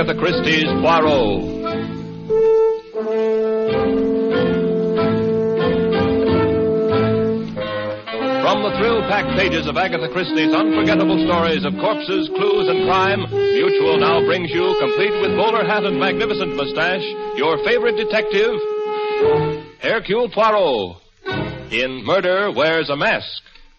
Agatha Christie's Poirot. From the thrill-packed pages of Agatha Christie's unforgettable stories of corpses, clues, and crime, Mutual now brings you, complete with bowler hat and magnificent mustache, your favorite detective, Hercule Poirot, in Murder Wears a Mask.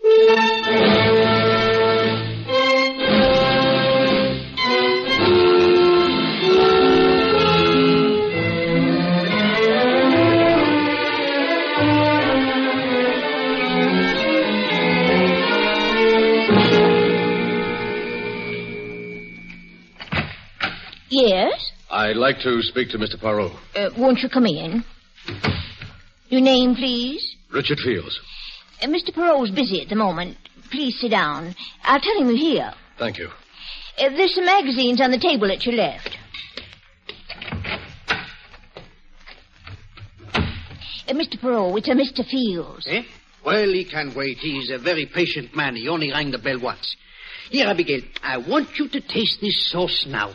Yes? I'd like to speak to Mr. Poirot. Won't you come in? Your name, please? Richard Fields. Mr. Poirot's busy at the moment. Please sit down. I'll tell him you're here. Thank you. There's some magazines on the table at your left. Mr. Poirot, it's a Mr. Fields. Eh? Well, he can wait. He's a very patient man. He only rang the bell once. Here, Abigail, I want you to taste this sauce now.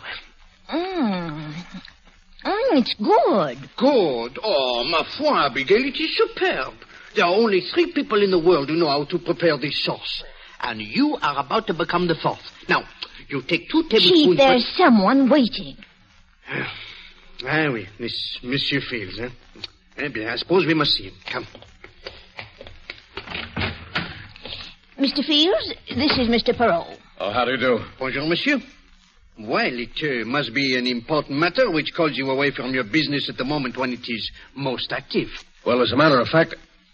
It's good. Good? Oh, ma foi, Abigail, it is superb. There are only 3 people in the world who know how to prepare this sauce. And you are about to become the 4th. Now, you take 2 tablespoons... Chief, there's someone waiting. Oui, this Monsieur Fields, eh? Eh bien, I suppose we must see him. Come. Mr. Fields, this is Mr. Poirot. Oh, how do you do? Bonjour, monsieur. Well, it must be an important matter which calls you away from your business at the moment when it is most active. Well, as a matter of fact,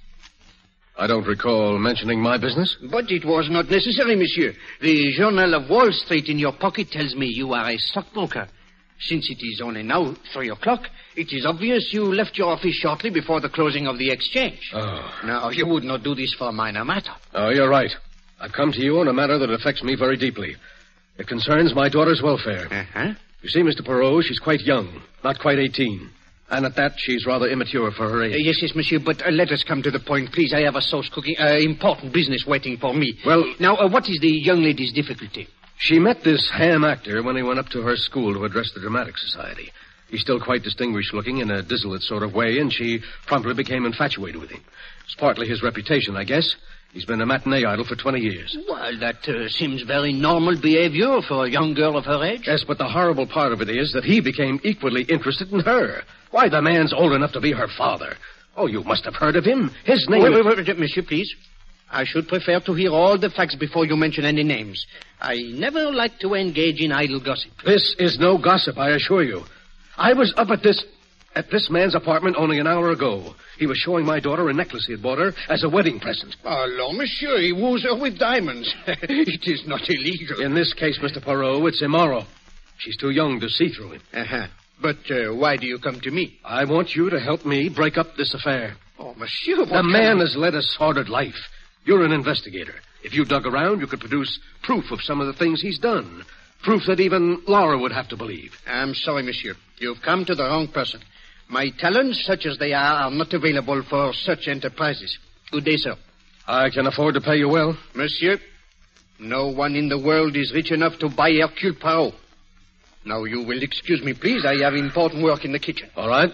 I don't recall mentioning my business. But it was not necessary, monsieur. The Journal of Wall Street in your pocket tells me you are a stockbroker. Since it is only now 3 o'clock, it is obvious you left your office shortly before the closing of the exchange. Oh. Now, you would not do this for a minor matter. Oh, you're right. I've come to you on a matter that affects me very deeply. It concerns my daughter's welfare. Uh-huh. You see, Mr. Poirot, she's quite young, not quite 18. And at that, she's rather immature for her age. Yes, monsieur, but let us come to the point, please. I have a sauce cooking, important business waiting for me. Well... Now, what is the young lady's difficulty? She met this ham actor when he went up to her school to address the Dramatic Society. He's still quite distinguished-looking in a dissolute sort of way, and she promptly became infatuated with him. It's partly his reputation, I guess. He's been a matinee idol for 20 years. Well, that seems very normal behavior for a young girl of her age. Yes, but the horrible part of it is that he became equally interested in her. Why, the man's old enough to be her father. Oh, you must have heard of him. His name... Wait, monsieur, please. I should prefer to hear all the facts before you mention any names. I never like to engage in idle gossip. This is no gossip, I assure you. I was up at this man's apartment only an hour ago. He was showing my daughter a necklace he had bought her as a wedding present. Oh, monsieur, he woos her with diamonds. It is not illegal. In this case, Mr. Poirot, it's immoral. She's too young to see through him. Uh-huh. But why do you come to me? I want you to help me break up this affair. Oh, monsieur, The man has led a sordid life. You're an investigator. If you dug around, you could produce proof of some of the things he's done. Proof that even Laura would have to believe. I'm sorry, monsieur. You've come to the wrong person. My talents, such as they are not available for such enterprises. Good day, sir. I can afford to pay you well. Monsieur, no one in the world is rich enough to buy Hercule Poirot. Now, you will excuse me, please. I have important work in the kitchen. All right.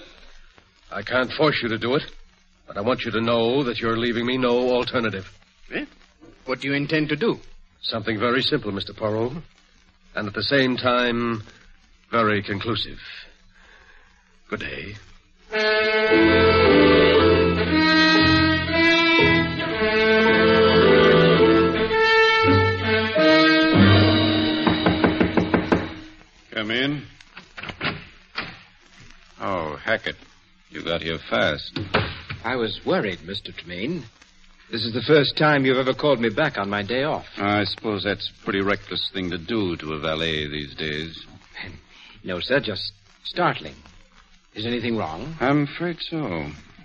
I can't force you to do it, but I want you to know that you're leaving me no alternative. Eh? What do you intend to do? Something very simple, Mr. Poirot, and at the same time, very conclusive. Good day. Come in. Oh, Hackett, you got here fast. I was worried, Mr. Tremaine. This is the first time you've ever called me back on my day off. I suppose that's a pretty reckless thing to do to a valet these days. No, sir, just startling. Is anything wrong? I'm afraid so.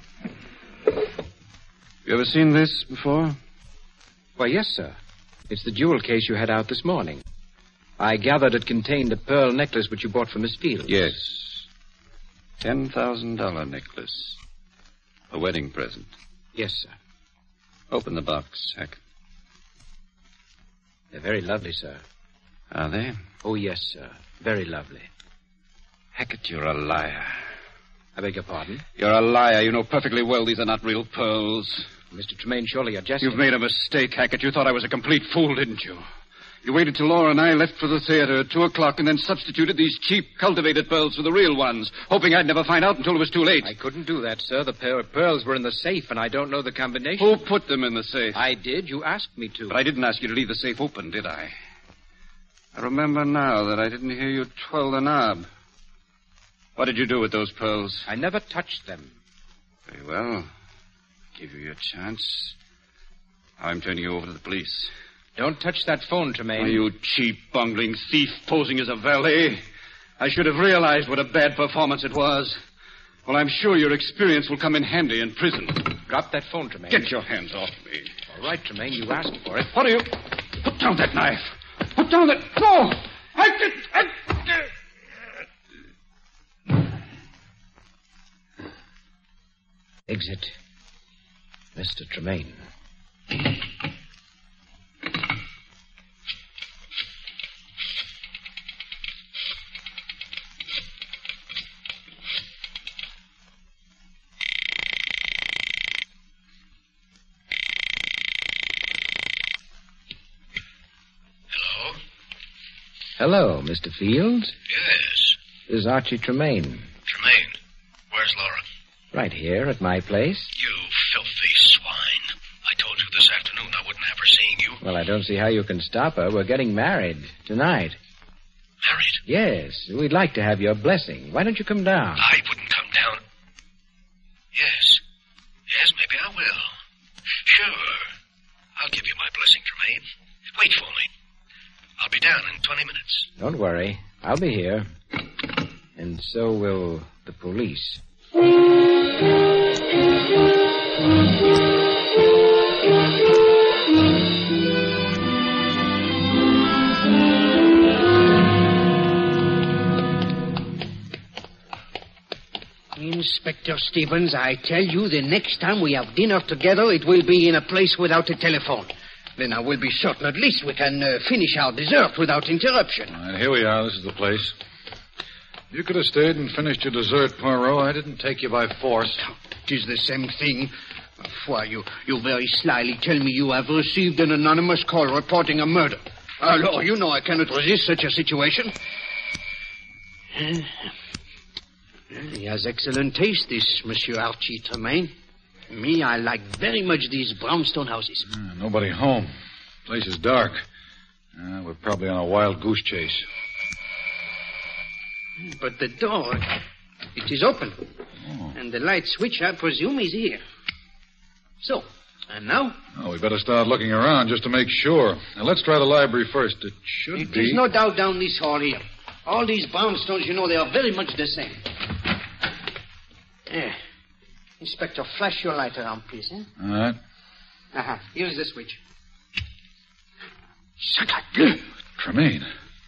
You ever seen this before? Why, yes, sir. It's the jewel case you had out this morning. I gathered it contained a pearl necklace which you bought for Miss Fields. Yes. $10,000 necklace. A wedding present. Yes, sir. Open the box, Hackett. They're very lovely, sir. Are they? Oh, yes, sir. Very lovely. Hackett, you're a liar. I beg your pardon? You're a liar. You know perfectly well these are not real pearls. Mr. Tremaine, surely you're jesting. You've made a mistake, Hackett. You thought I was a complete fool, didn't you? You waited till Laura and I left for the theater at 2 o'clock and then substituted these cheap, cultivated pearls for the real ones, hoping I'd never find out until it was too late. I couldn't do that, sir. The pair of pearls were in the safe, and I don't know the combination. Who put them in the safe? I did. You asked me to. But I didn't ask you to leave the safe open, did I? I remember now that I didn't hear you twirl the knob. What did you do with those pearls? I never touched them. Very well. Give you your chance. I'm turning you over to the police. Don't touch that phone, Tremaine. Oh, you cheap, bungling thief posing as a valet. I should have realized what a bad performance it was. Well, I'm sure your experience will come in handy in prison. Drop that phone, Tremaine. Get your hands off me. All right, Tremaine, you asked for it. What are you... Put down that knife. Put down that... No! Exit. Mr. Tremaine. Hello, Mr. Fields. Yes. This is Archie Tremaine. Tremaine, where's Laura? Right here at my place. You filthy swine. I told you this afternoon I wouldn't have her seeing you. Well, I don't see how you can stop her. We're getting married tonight. Married? Yes. We'd like to have your blessing. Why don't you come down? I wouldn't come down. Yes. Yes, maybe I will. Sure. I'll give you my blessing, Tremaine. Wait for me. I'll be down in 20 minutes. Don't worry. I'll be here. And so will the police. Inspector Stevens, I tell you, the next time we have dinner together, it will be in a place without a telephone. Then I will be certain at least we can finish our dessert without interruption. Here we are. This is the place. You could have stayed and finished your dessert, Poirot. I didn't take you by force. It is the same thing. Why, you very slyly tell me you have received an anonymous call reporting a murder. Alors, you know I cannot resist such a situation. He has excellent taste, this Monsieur Archie Tremaine. Me, I like very much these brownstone houses. Nobody home. Place is dark. We're probably on a wild goose chase. But the door, it is open. Oh. And the light switch, I presume, is here. So, and now? Oh, we better start looking around just to make sure. Now, let's try the library first. It should be... There's no doubt down this hall here. All these brownstones, you know, they are very much the same. There. Inspector, flash your light around, please, eh? All right. Here's the switch. Tremaine.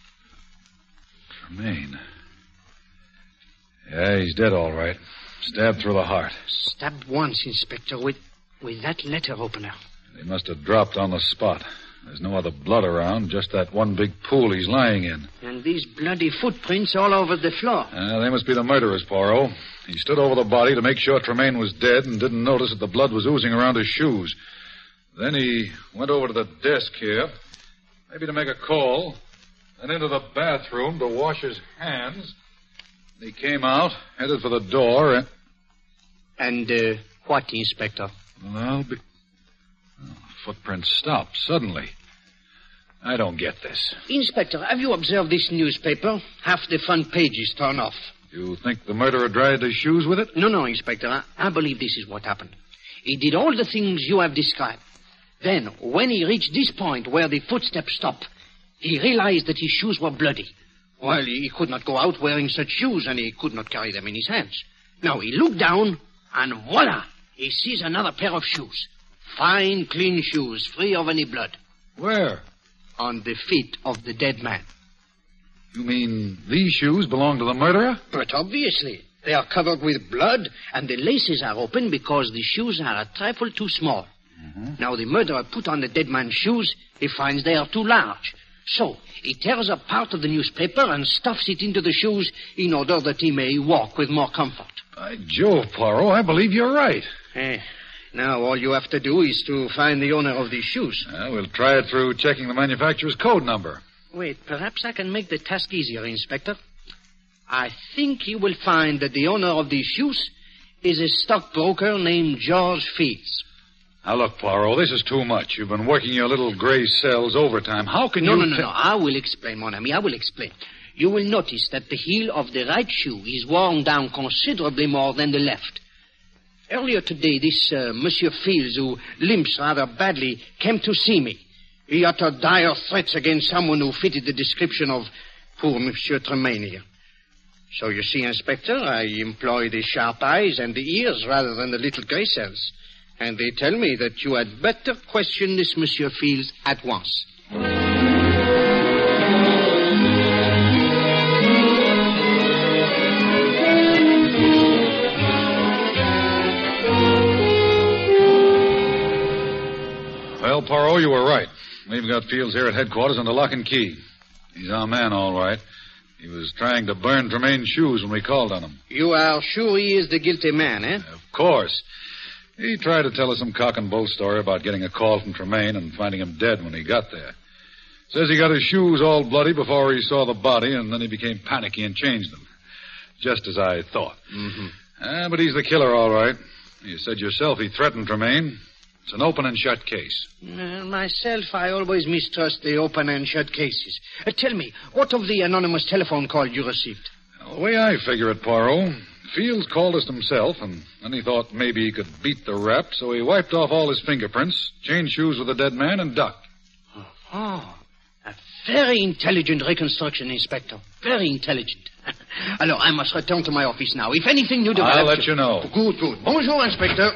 Yeah, he's dead, all right. Stabbed through the heart. Stabbed once, Inspector, with that letter opener. He must have dropped on the spot. There's no other blood around, just that one big pool he's lying in. And these bloody footprints all over the floor. They must be the murderers, Poirot. He stood over the body to make sure Tremaine was dead and didn't notice that the blood was oozing around his shoes. Then he went over to the desk here, maybe to make a call, then into the bathroom to wash his hands. He came out, headed for the door, And, what, Inspector? Well, footprints stopped suddenly. I don't get this. Inspector, have you observed this newspaper? Half the front page is torn off. You think the murderer dried his shoes with it? No, Inspector. I believe this is what happened. He did all the things you have described. Then, when he reached this point where the footsteps stopped, he realized that his shoes were bloody. Well, he could not go out wearing such shoes, and he could not carry them in his hands. Now, he looked down, and voila! He sees another pair of shoes. Fine, clean shoes, free of any blood. Where? On the feet of the dead man. You mean these shoes belong to the murderer? But obviously. They are covered with blood, and the laces are open because the shoes are a trifle too small. Mm-hmm. Now, the murderer put on the dead man's shoes. He finds they are too large. So, he tears up part of the newspaper and stuffs it into the shoes in order that he may walk with more comfort. By Jove, Poirot, I believe you're right. Now all you have to do is to find the owner of these shoes. We'll try it through checking the manufacturer's code number. Wait, perhaps I can make the task easier, Inspector. I think you will find that the owner of these shoes is a stockbroker named George Fields. Now, look, Poirot, this is too much. You've been working your little gray cells overtime. How can you... No. I will explain, mon ami. I will explain. You will notice that the heel of the right shoe is worn down considerably more than the left. Earlier today, this Monsieur Fields, who limps rather badly, came to see me. He uttered dire threats against someone who fitted the description of poor Monsieur Tremaine here. So you see, Inspector, I employ the sharp eyes and the ears rather than the little gray cells. And they tell me that you had better question this Monsieur Fields at once. Well, Poirot, you were right. We've got Fields here at headquarters under lock and key. He's our man, all right. He was trying to burn Tremaine's shoes when we called on him. You are sure he is the guilty man, eh? Of course. He tried to tell us some cock and bull story about getting a call from Tremaine and finding him dead when he got there. Says he got his shoes all bloody before he saw the body, and then he became panicky and changed them. Just as I thought. Mm-hmm. But he's the killer, all right. You said yourself he threatened Tremaine. It's an open and shut case. Myself, I always mistrust the open and shut cases. Tell me, what of the anonymous telephone call you received? Well, the way I figure it, Poirot, Fields called us himself, and then he thought maybe he could beat the rap, so he wiped off all his fingerprints, changed shoes with the dead man, and ducked. Oh, a very intelligent reconstruction, Inspector. Very intelligent. Alors, I must return to my office now. If anything new develops... I'll let you know. Good. Bonjour, Inspector.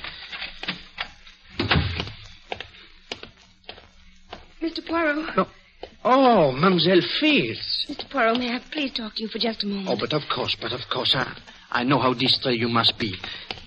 Mr. Poirot. No. Oh, Mademoiselle Fields. Mr. Poirot, may I please talk to you for just a moment? Oh, but of course. I know how distressed you must be.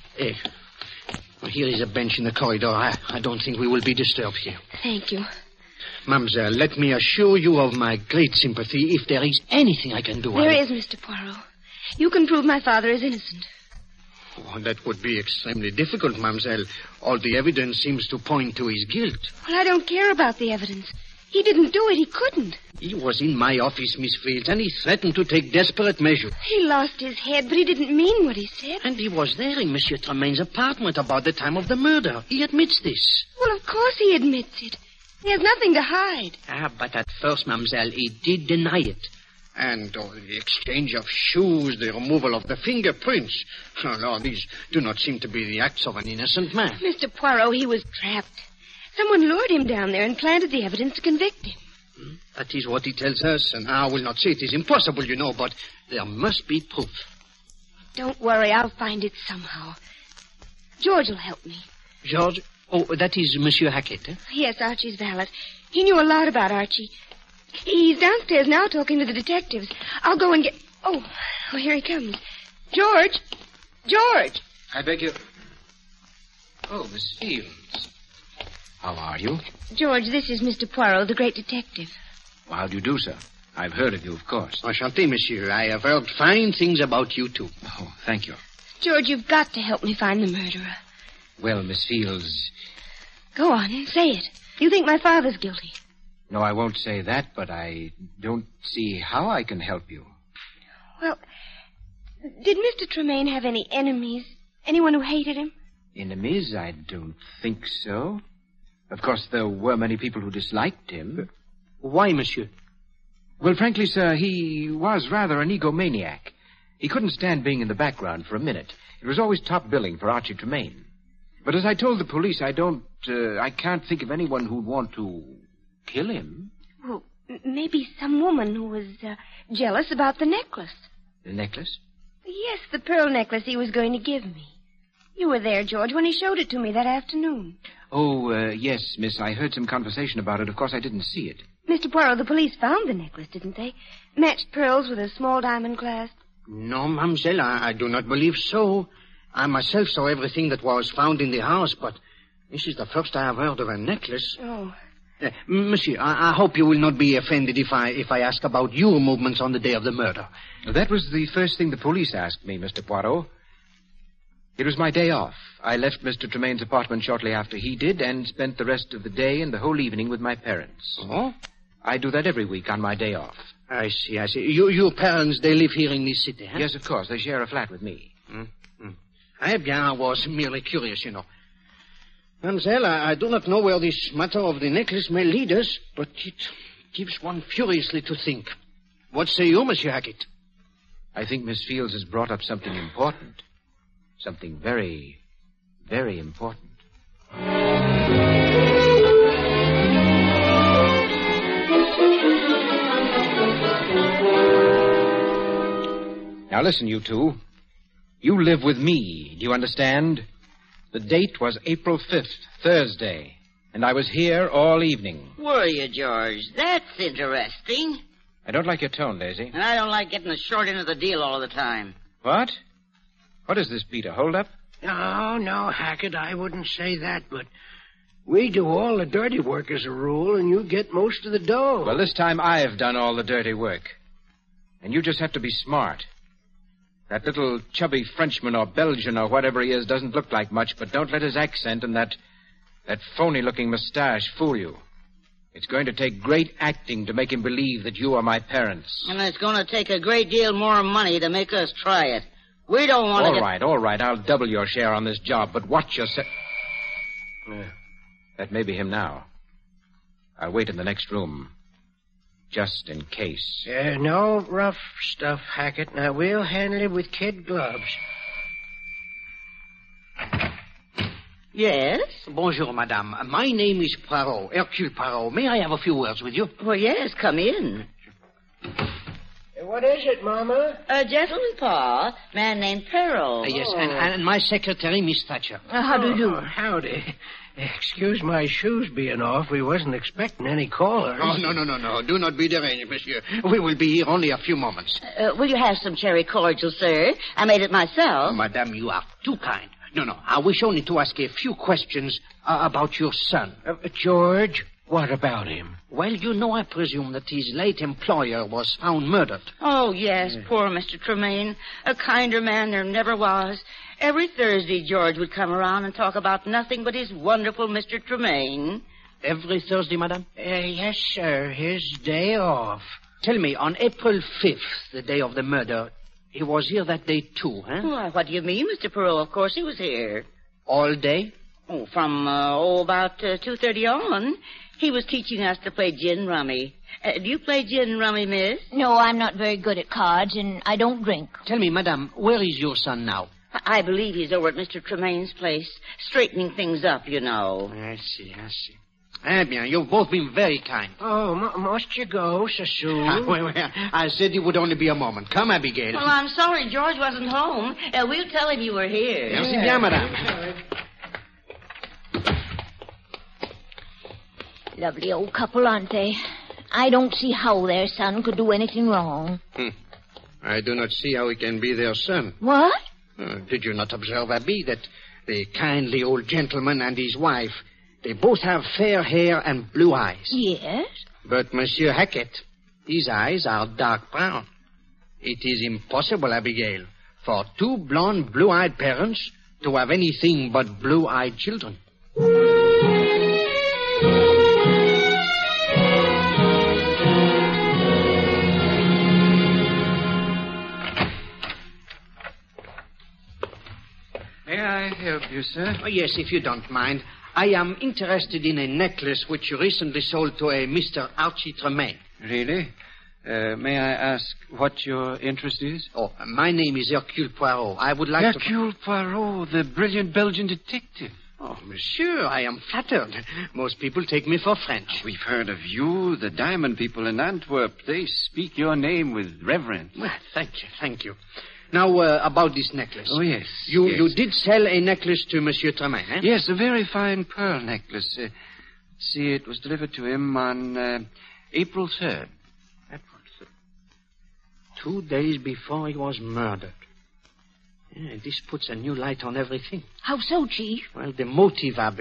Well, here is a bench in the corridor. I don't think we will be disturbed here. Thank you. Mademoiselle, let me assure you of my great sympathy if there is anything I can do. There is, Mr. Poirot. You can prove my father is innocent. Oh, that would be extremely difficult, Mademoiselle. All the evidence seems to point to his guilt. Well, I don't care about the evidence. He didn't do it. He couldn't. He was in my office, Miss Fields, and he threatened to take desperate measures. He lost his head, but he didn't mean what he said. And he was there in Monsieur Tremaine's apartment about the time of the murder. He admits this. Well, of course he admits it. He has nothing to hide. But at first, Mademoiselle, he did deny it. And the exchange of shoes, the removal of the fingerprints. Oh, Lord, these do not seem to be the acts of an innocent man. Mr. Poirot, he was trapped. Someone lured him down there and planted the evidence to convict him. That is what he tells us, and I will not say it is impossible, you know, but there must be proof. Don't worry, I'll find it somehow. George will help me. George? Oh, that is Monsieur Hackett, eh? Yes, Archie's valet. He knew a lot about Archie. He's downstairs now talking to the detectives. I'll go and get... Oh, here he comes. George! I beg you... Oh, Miss Fields. How are you? George, this is Mr. Poirot, the great detective. Well, how do you do, sir? I've heard of you, of course. Enchanté, monsieur. I have heard fine things about you, too. Oh, thank you. George, you've got to help me find the murderer. Well, Miss Fields... Go on, say it. You think my father's guilty? No, I won't say that, but I don't see how I can help you. Well, did Mr. Tremaine have any enemies? Anyone who hated him? Enemies? I don't think so. Of course, there were many people who disliked him. Why, monsieur? Well, frankly, sir, he was rather an egomaniac. He couldn't stand being in the background for a minute. It was always top billing for Archie Tremaine. But as I told the police, I can't think of anyone who'd want to kill him. Well, maybe some woman who was jealous about the necklace. The necklace? Yes, the pearl necklace he was going to give me. You were there, George, when he showed it to me that afternoon. Oh, yes, miss. I heard some conversation about it. Of course, I didn't see it. Mr. Poirot, the police found the necklace, didn't they? Matched pearls with a small diamond clasp. No, mademoiselle, I do not believe so. I myself saw everything that was found in the house, but this is the first I have heard of a necklace. Oh. Monsieur, I hope you will not be offended if I ask about your movements on the day of the murder. That was the first thing the police asked me, Mr. Poirot. It was my day off. I left Mr. Tremaine's apartment shortly after he did and spent the rest of the day and the whole evening with my parents. Oh? I do that every week on my day off. I see. Your parents, they live here in this city, huh? Yes, of course. They share a flat with me. Eh bien, I was merely curious, you know. Mademoiselle, I do not know where this matter of the necklace may lead us, but it gives one furiously to think. What say you, Monsieur Hackett? I think Miss Fields has brought up something important. Something very, very important. Now listen, you two. You live with me, do you understand? The date was April 5th, Thursday, and I was here all evening. Were you, George? That's interesting. I don't like your tone, Daisy. And I don't like getting the short end of the deal all the time. What? What is this, Peter? Hold up? No, Hackett, I wouldn't say that, but we do all the dirty work as a rule, and you get most of the dough. Well, this time I've done all the dirty work. And you just have to be smart. That little chubby Frenchman or Belgian or whatever he is doesn't look like much, but don't let his accent and that phony-looking mustache fool you. It's going to take great acting to make him believe that you are my parents. And it's going to take a great deal more money to make us try it. We don't want to All right. I'll double your share on this job, but watch yourself. That may be him now. I'll wait in the next room. Just in case. No rough stuff, Hackett. Now, we'll handle it with kid gloves. Yes? Bonjour, madame. My name is Poirot, Hercule Poirot. May I have a few words with you? Well, yes, come in. What is it, Mama? A gentleman, Pa. Man named Perrault. Yes, and my secretary, Miss Thatcher. How do you do? Howdy. Excuse my shoes being off. We wasn't expecting any callers. Oh, no. Do not be deranged, monsieur. We will be here only a few moments. Will you have some cherry cordial, sir? I made it myself. Oh, madame, you are too kind. No. I wish only to ask a few questions about your son. George, what about him? Well, you know, I presume that his late employer was found murdered. Oh, yes, poor Mr. Tremaine. A kinder man there never was. Every Thursday, George would come around and talk about nothing but his wonderful Mr. Tremaine. Every Thursday, madame? Yes, sir. His day off. Tell me, on April 5th, the day of the murder, he was here that day too, huh? Why, what do you mean, Mr. Perrault? Of course he was here. All day? Oh, from, about 2:30 on. He was teaching us to play gin rummy. Do you play gin rummy, miss? No, I'm not very good at cards, and I don't drink. Tell me, madame, where is your son now? I believe he's over at Mr. Tremaine's place, straightening things up, you know. I see. Eh bien, you've both been very kind. Oh, must you go so soon? Well, I said it would only be a moment. Come, Abigail. Well, I'm sorry George wasn't home. We'll tell him you were here. Merci bien, madame. Lovely old couple, aren't they? I don't see how their son could do anything wrong. I do not see how he can be their son. What? Did you not observe, Abby, that the kindly old gentleman and his wife, they both have fair hair and blue eyes? Yes. But Monsieur Hackett, his eyes are dark brown. It is impossible, Abigail, for two blonde, blue-eyed parents to have anything but blue-eyed children. May I help you, sir? Oh, yes, if you don't mind. I am interested in a necklace which you recently sold to a Mr. Archie Tremaine. Really? May I ask what your interest is? Oh, my name is Hercule Poirot. I would like Hercule Poirot, the brilliant Belgian detective. Oh, monsieur, I am flattered. Most people take me for French. We've heard of you, the diamond people in Antwerp. They speak your name with reverence. Well, thank you. Now, about this necklace. Oh, yes. You did sell a necklace to Monsieur Tremaine, eh? Yes, a very fine pearl necklace. See, it was delivered to him on April 3rd. April 3rd. 2 days before he was murdered. Yeah, this puts a new light on everything. How so, Chief? Well, the motive, Abbe.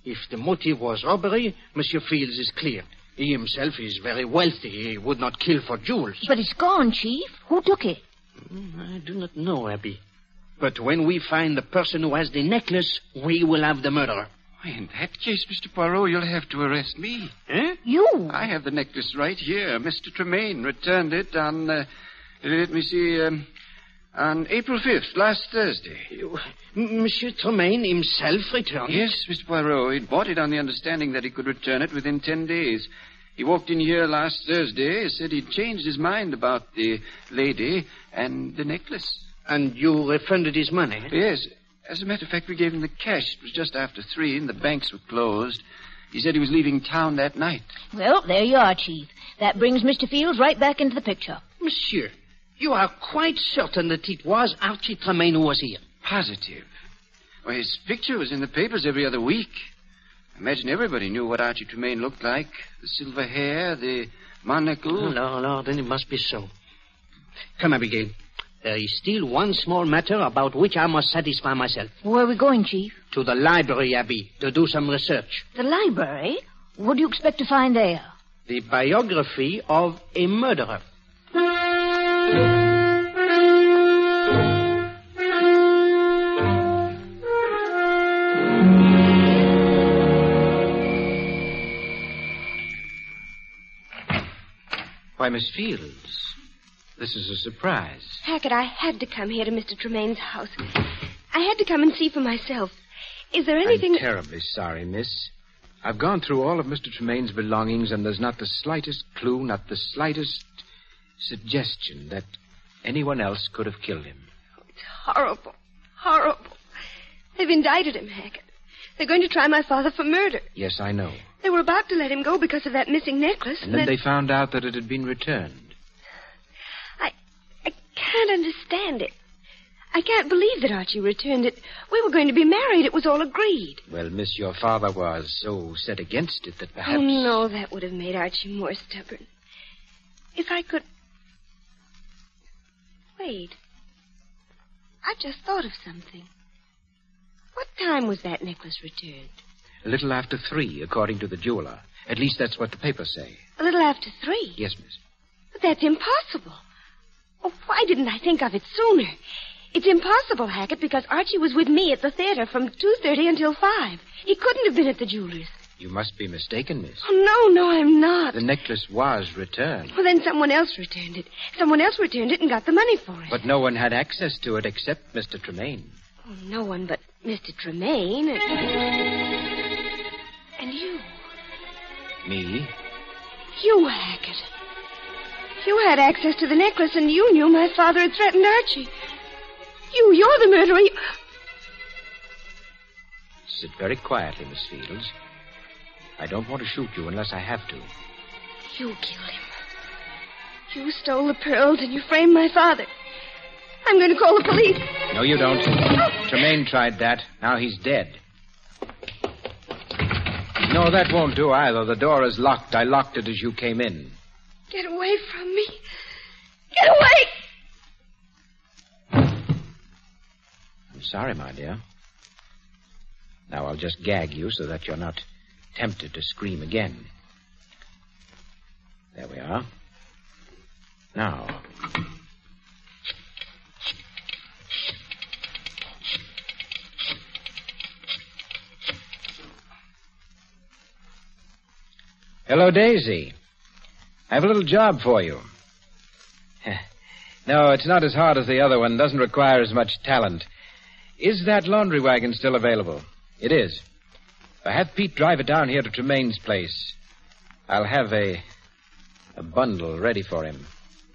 If the motive was robbery, Monsieur Fields is clear. He himself is very wealthy. He would not kill for jewels. But it's gone, Chief. Who took it? I do not know, Abby. But when we find the person who has the necklace, we will have the murderer. In that case, Mr. Poirot, you'll have to arrest me. Eh? You? I have the necklace right here. Mr. Tremaine returned it on, let me see, on April 5th, last Thursday. Monsieur Tremaine himself returned it? Yes, Mr. Poirot. He bought it on the understanding that he could return it within 10 days. He walked in here last Thursday, said he'd changed his mind about the lady and the necklace. And you refunded his money? Yes. As a matter of fact, we gave him the cash. It was just after 3, and the banks were closed. He said he was leaving town that night. Well, there you are, Chief. That brings Mr. Fields right back into the picture. Monsieur, you are quite certain that it was Archie Tremaine who was here? Positive. Well, his picture was in the papers every other week. I imagine everybody knew what Archie Tremaine looked like. The silver hair, the monocle. No, then it must be so. Come, Abigail. There is still one small matter about which I must satisfy myself. Where are we going, Chief? To the library, Abby, to do some research. The library? What do you expect to find there? The biography of a murderer. Why, Miss Fields, this is a surprise. Hackett, I had to come here to Mr. Tremaine's house. I had to come and see for myself. Is there anything... I'm terribly sorry, miss. I've gone through all of Mr. Tremaine's belongings, and there's not the slightest clue, not the slightest suggestion that anyone else could have killed him. Oh, it's horrible. Horrible. They've indicted him, Hackett. They're going to try my father for murder. Yes, I know. They were about to let him go because of that missing necklace. And then they found out that it had been returned. I can't understand it. I can't believe that Archie returned it. We were going to be married. It was all agreed. Well, miss, your father was so set against it that perhaps... Oh, no, that would have made Archie more stubborn. If I could... Wait. I've just thought of something. What time was that necklace returned? A little after 3, according to the jeweler. At least that's what the papers say. A little after 3? Yes, miss. But that's impossible. Oh, why didn't I think of it sooner? It's impossible, Hackett, because Archie was with me at the theater from 2:30 until 5. He couldn't have been at the jeweler's. You must be mistaken, miss. Oh, no, I'm not. The necklace was returned. Well, then someone else returned it. Someone else returned it and got the money for it. But no one had access to it except Mr. Tremaine. Oh, no one but Mr. Tremaine. And you. Me? You, Hackett. You had access to the necklace, and you knew my father had threatened Archie. You're the murderer. Sit very quietly, Miss Fields. I don't want to shoot you unless I have to. You killed him. You stole the pearls, and you framed my father. I'm going to call the police. No, you don't. Tremaine tried that. Now he's dead. No, that won't do either. The door is locked. I locked it as you came in. Get away from me. Get away! I'm sorry, my dear. Now I'll just gag you so that you're not tempted to scream again. There we are. Now. Hello, Daisy. I have a little job for you. No, it's not as hard as the other one. Doesn't require as much talent. Is that laundry wagon still available? It is. If I have Pete drive it down here to Tremaine's place, I'll have a bundle ready for him.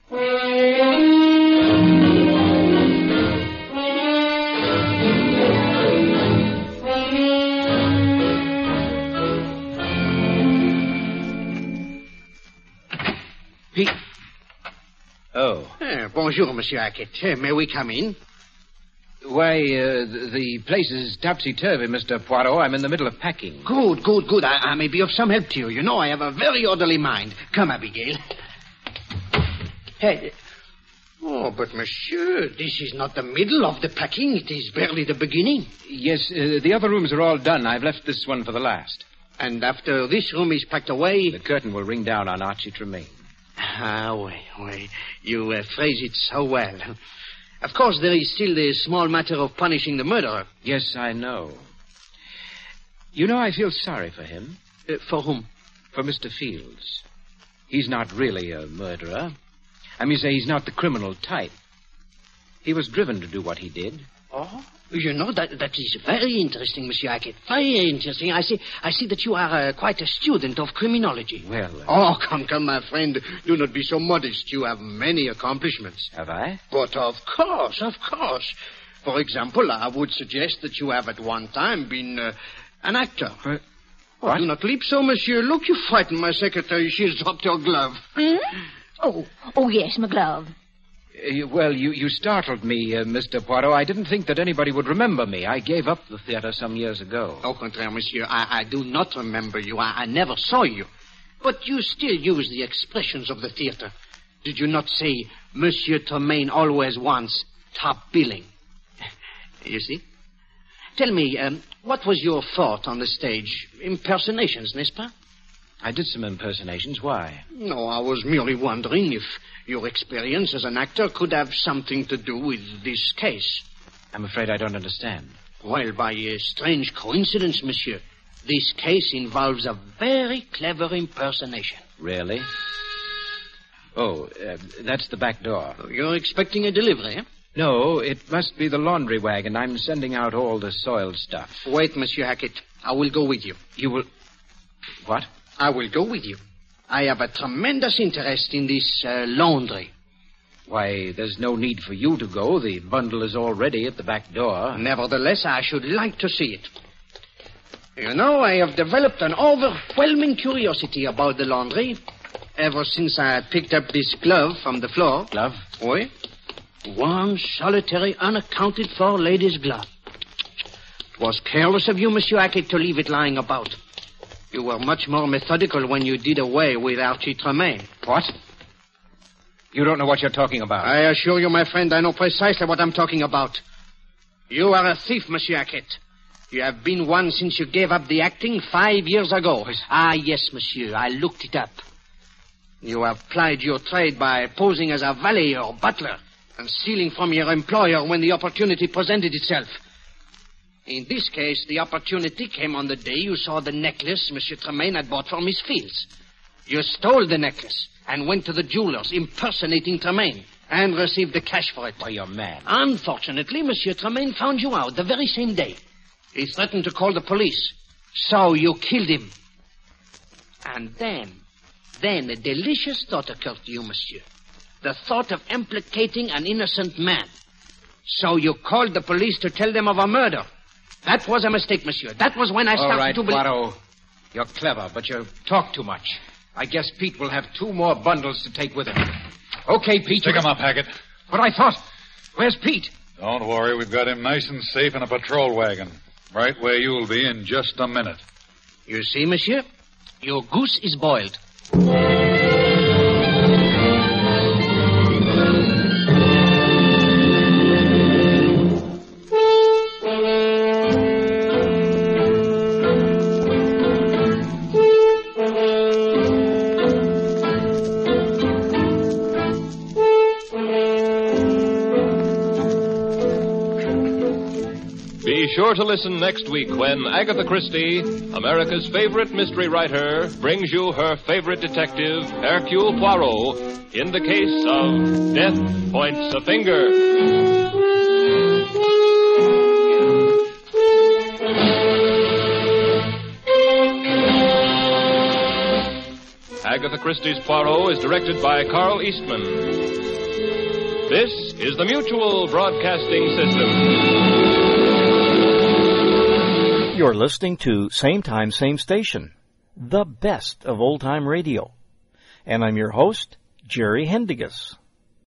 Pete. Oh. Bonjour, Monsieur Hackett. May we come in? Why, the place is topsy-turvy, Mr. Poirot. I'm in the middle of packing. Good. I may be of some help to you. You know, I have a very orderly mind. Come, Abigail. Hey, Oh, but monsieur, this is not the middle of the packing. It is barely the beginning. Yes, the other rooms are all done. I've left this one for the last. And after this room is packed away... The curtain will ring down on Archie Tremaine. Ah, oui. You phrase it so well. Of course, there is still the small matter of punishing the murderer. Yes, I know. You know, I feel sorry for him. For whom? For Mr. Fields. He's not really a murderer. I mean, say he's not the criminal type. He was driven to do what he did. Oh? You know, that is very interesting, Monsieur Hackett. Very interesting. I see that you are quite a student of criminology. Well... Oh, come, my friend. Do not be so modest. You have many accomplishments. Have I? But of course. For example, I would suggest that you have at one time been an actor. What? Oh, do not leap so, monsieur. Look, you frightened my secretary. She has dropped her glove. Oh, yes, my glove. Well, you startled me, Mr. Poirot. I didn't think that anybody would remember me. I gave up the theater some years ago. Au contraire, monsieur. I do not remember you. I never saw you. But you still use the expressions of the theater. Did you not say, Monsieur Tremaine always wants top billing? You see? Tell me, what was your thought on the stage? Impersonations, n'est-ce pas? I did some impersonations. Why? No, I was merely wondering if your experience as an actor could have something to do with this case. I'm afraid I don't understand. Well, by a strange coincidence, monsieur, this case involves a very clever impersonation. Really? Oh, that's the back door. You're expecting a delivery, eh? No, it must be the laundry wagon. I'm sending out all the soiled stuff. Wait, Monsieur Hackett. I will go with you. You will... What? I will go with you. I have a tremendous interest in this laundry. Why, there's no need for you to go. The bundle is already at the back door. Nevertheless, I should like to see it. You know, I have developed an overwhelming curiosity about the laundry ever since I picked up this glove from the floor. Glove? Oui. One solitary, unaccounted-for lady's glove. It was careless of you, Monsieur Hackett, to leave it lying about. You were much more methodical when you did away with Archie Tremaine. What? You don't know what you're talking about. I assure you, my friend, I know precisely what I'm talking about. You are a thief, Monsieur Hackett. You have been one since you gave up the acting 5 years ago. Ah, yes, monsieur. I looked it up. You have plied your trade by posing as a valet or butler and stealing from your employer when the opportunity presented itself. In this case, the opportunity came on the day you saw the necklace Monsieur Tremaine had bought for Miss Fields. You stole the necklace and went to the jeweler's impersonating Tremaine and received the cash for it. Why, you're mad. Unfortunately, Monsieur Tremaine found you out the very same day. He threatened to call the police. So you killed him. And then a delicious thought occurred to you, monsieur. The thought of implicating an innocent man. So you called the police to tell them of a murder. That was a mistake, monsieur. That was when I started to believe... All right, Poirot. You're clever, but you talk too much. I guess Pete will have 2 more bundles to take with him. Okay, Pete. Pick him up, Hackett. But I thought... Where's Pete? Don't worry. We've got him nice and safe in a patrol wagon. Right where you'll be in just a minute. You see, monsieur? Your goose is boiled. Be sure to listen next week when Agatha Christie, America's favorite mystery writer, brings you her favorite detective, Hercule Poirot, in the case of Death Points a Finger. Agatha Christie's Poirot is directed by Carl Eastman. This is the Mutual Broadcasting System. You're listening to Same Time, Same Station, the best of old-time radio. And I'm your host, Jerry Hendigas.